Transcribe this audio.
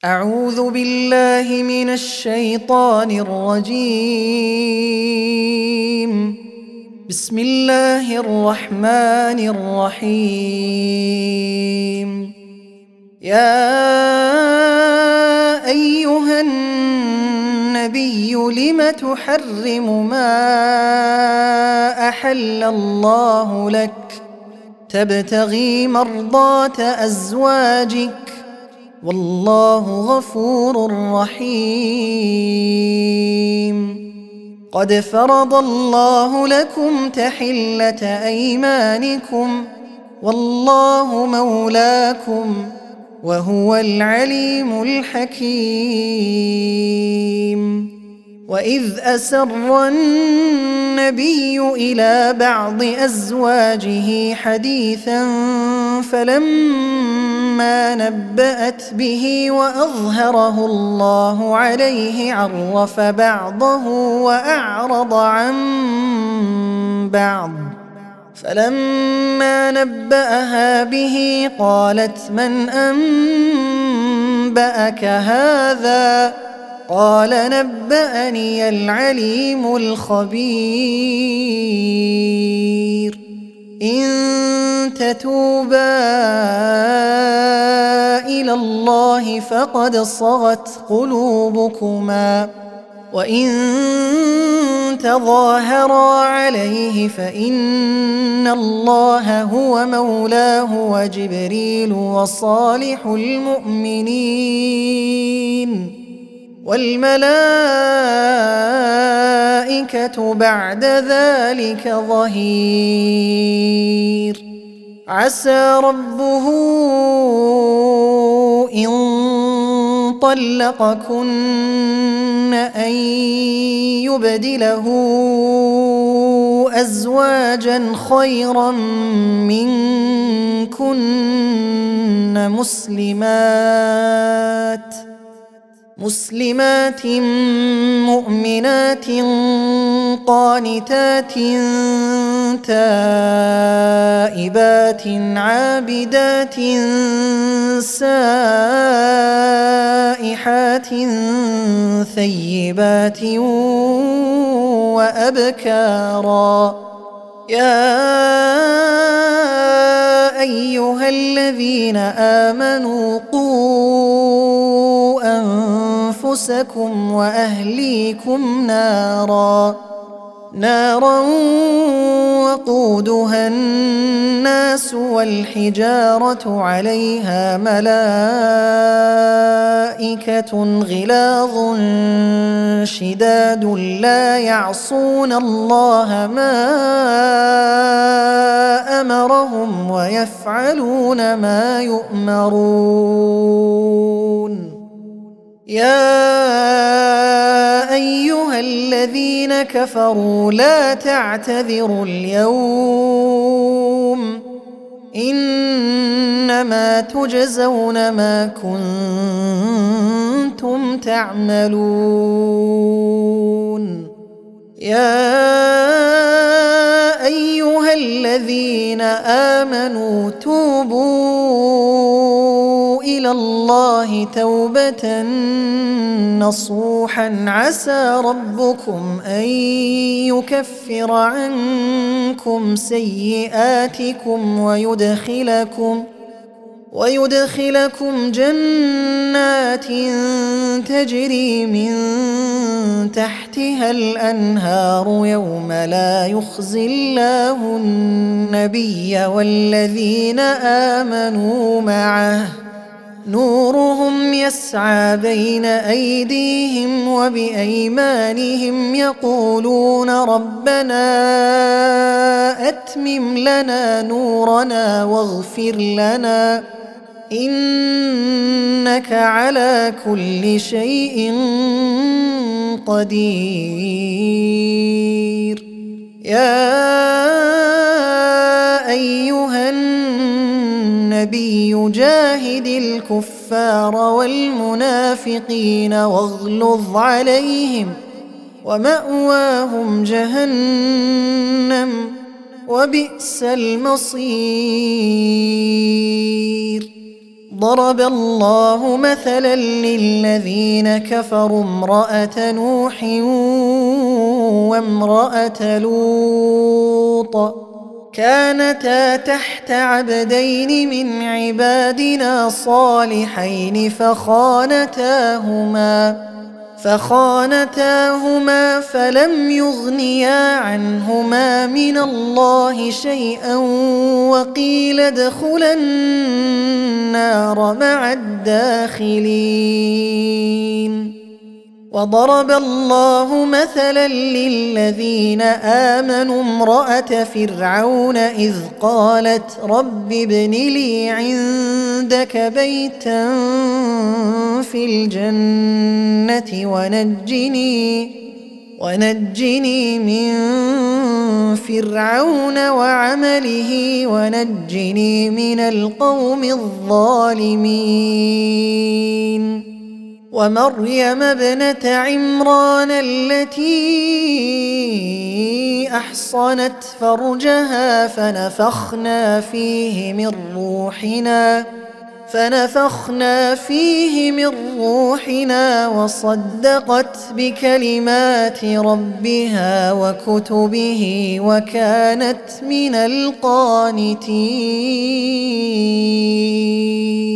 أعوذ بالله من الشيطان الرجيم. بسم الله الرحمن الرحيم. يا أيها النبي لم تحرم ما أحل الله لك تبتغي مرضات أزواجك والله غفور رحيم. قد فرض الله لكم تحلة أيمانكم والله مولاكم وهو العليم الحكيم. وإذ أسر النبي إلى بعض أزواجه حديثا فلما نبأت به وأظهره الله عليه عرف بعضه وأعرض عن بعض، فلما نبأها به قالت من أنبأك هذا؟ قال نبأني العليم الخبير. إن تتوبا إلى الله فقد صغت قلوبكما وإن تظاهرا عليه فإن الله هو مولاه وجبريل وصالح المؤمنين والملائكة بعد ذلك ظهير. عسى ربه إن طلقكن أن يبدله أزواجا خيرا منكن مسلمات مؤمنات قانتات تائبات عابدات سائحات ثيبات وأبكارا. يا أيها الذين آمنوا قوا أنفسكم وأهليكم نارا وقودها الناس والحجارة عليها ملائكة غلاظ شداد لا يعصون الله ما أمرهم ويفعلون ما يؤمرون. يا أيها الذين كفروا لا تعتذروا اليوم إنما تجزون ما كنتم تعملون. يا أيها الذين آمنوا توبوا إلى الله توبة نصوحا عسى ربكم أن يكفر عنكم سيئاتكم ويدخلكم جنات تجري من تحتها الأنهار يوم لا يخزي الله النبي والذين آمنوا معه نورهم يسعى بين أيديهم وبأيمانهم يقولون ربنا أتمم لنا نورنا واغفر لنا إنك على كل شيء قدير. يا أيها النبي جاهد الكفار والمنافقين واغلظ عليهم ومأواهم جهنم وبئس المصير. ضرب الله مثلا للذين كفروا امرأة نوح وامرأة لوط كانتا تحت عبدين من عبادنا صالحين فخانتاهما فلم يغنيا عنهما من الله شيئا وقيل ادخلا النار مع الداخلين. وضرب الله مثلا للذين آمنوا امرأة فرعون إذ قالت رب ابن لي عندك بيتا في الجنة ونجني من فرعون وعمله ونجني من القوم الظالمين. ومريم ابنة عمران التي أحصنت فرجها فنفخنا فيه من روحنا وصدقت بكلمات ربها وكتبه وكانت من القانتين.